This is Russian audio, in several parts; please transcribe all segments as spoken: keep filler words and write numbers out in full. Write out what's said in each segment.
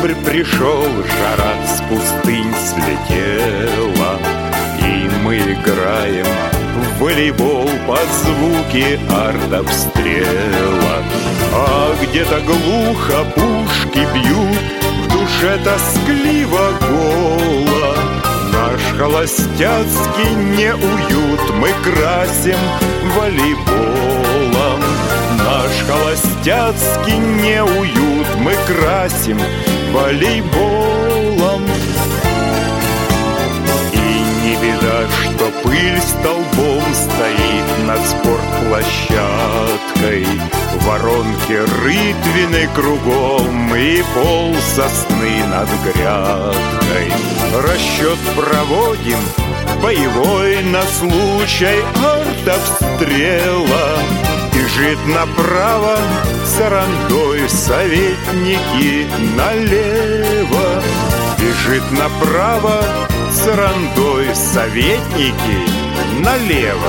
Октябрь пришел, жара с пустынь слетела, и мы играем в волейбол под звуки артобстрела. А где-то глухо пушки бьют, в душе тоскливо голо. Наш холостяцкий неуют мы красим волейболом. Наш холостяцкий неуют мы красим волейболом. И не беда, что пыль столбом стоит над спортплощадкой, воронки рытвины кругом и пол сосны над грядкой. Расчет проводим боевой на случай артобстрела. Бежит направо сарандой, советники налево. Бежит направо сарандой, советники налево.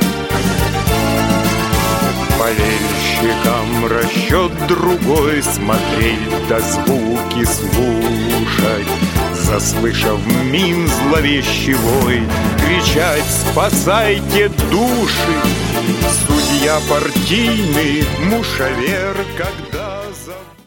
Болельщикам расчет другой, смотреть да звуки слушать. Заслышав мин зловещий вой, кричать: спасайте души! Судья партийный, мушавер, когда